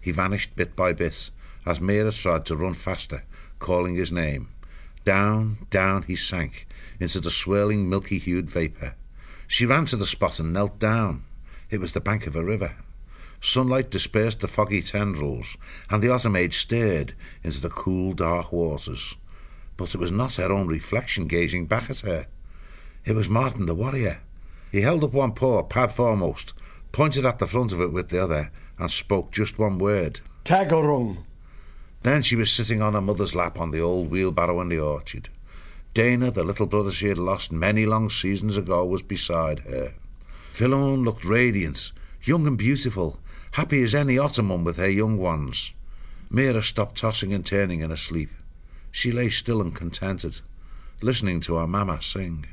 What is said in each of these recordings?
He vanished bit by bit, as Mira tried to run faster, calling his name. Down, down he sank, into the swirling milky-hued vapour. She ran to the spot and knelt down. It was the bank of a river. Sunlight dispersed the foggy tendrils, and the otter-maid stared into the cool, dark waters. But it was not her own reflection gazing back at her. It was Martin the warrior. He held up one paw, pad foremost, pointed at the front of it with the other, and spoke just one word. Tagarung. Then she was sitting on her mother's lap on the old wheelbarrow in the orchard. Dana, the little brother she had lost many long seasons ago, was beside her. Philemon looked radiant, young and beautiful, happy as any otter mum with her young ones. Mira stopped tossing and turning in her sleep. She lay still and contented, listening to her mamma sing.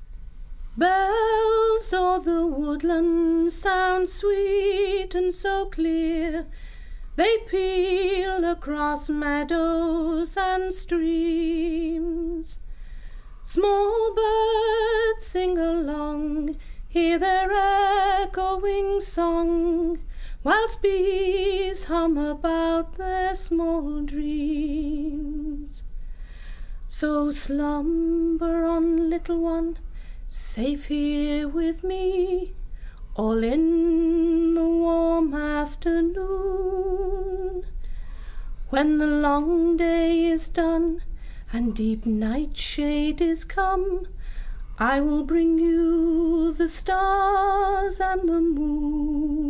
Bells o'er the woodland sound sweet and so clear. They peal across meadows and streams. Small birds sing along, hear their echoing song, whilst bees hum about their small dreams. So slumber on, little one, safe here with me, all in the warm afternoon. When the long day is done and deep nightshade is come, I will bring you the stars and the moon.